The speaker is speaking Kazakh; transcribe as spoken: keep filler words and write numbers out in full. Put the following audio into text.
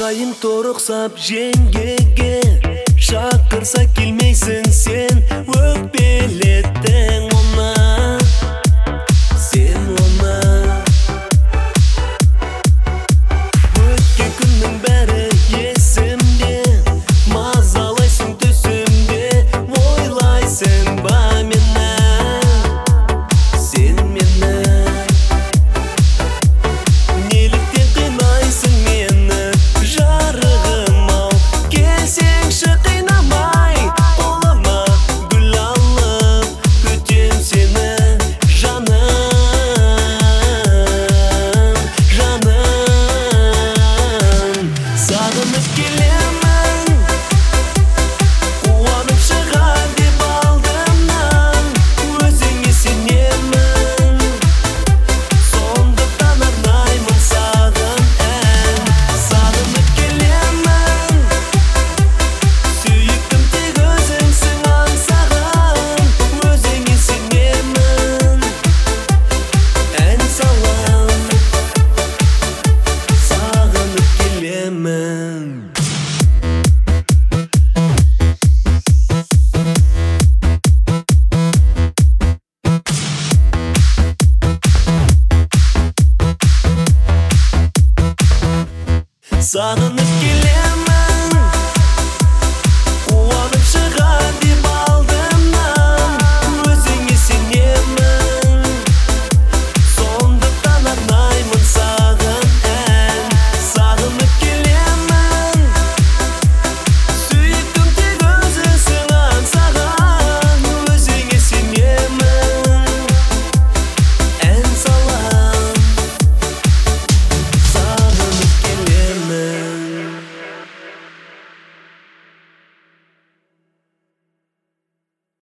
Ағайын торықсап жеңгеге, шақырса келмейсің сен, өкпелеттің оны, сен оны. Өткен күннің бәрі есімде, мазалайсың түсімде, ойлайсың ба мені, сен мені. Неліктен қинайсың мені, жарығым ау, келсеңші қинамай, қолыма гүл алып, күтем сені, жаным, жаным. Сағынып келемін, қуанып шығар деп алдымнан, өзіңе сенемін, сондықтан арнаймын саған ән. Сағынып келемін, сүйіктім тек өзіңсің аңсаған, өзіңе сенемін, ән салам, сағынып келемін. Сағынып келемін.